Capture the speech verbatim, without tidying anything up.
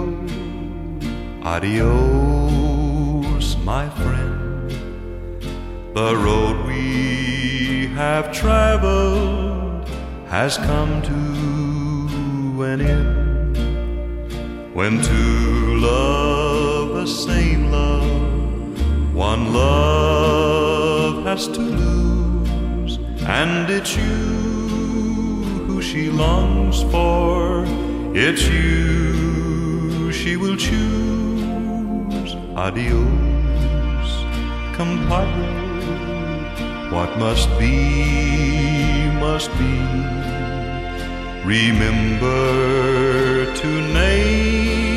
Adios, my friend. The road we have traveled has come to an end. When two love the same love, one love has to lose, and it's you who she longs for, it's you she will choose. Adios, compadre, what must be, must be. Remember to name